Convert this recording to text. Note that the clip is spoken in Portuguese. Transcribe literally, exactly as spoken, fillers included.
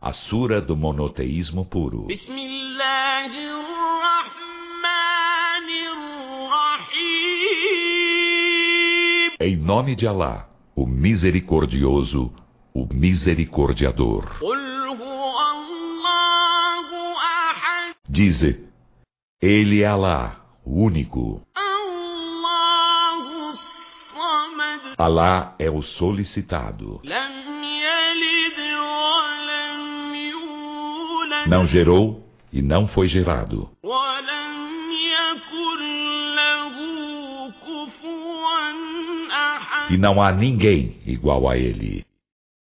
A Sura do Monoteísmo Puro. Em nome de Alá, o Misericordioso, o Misericordiador. Dize, Ele é Alá, o único. Alá é o solicitado. Não gerou e não foi gerado. E não há ninguém igual a ele.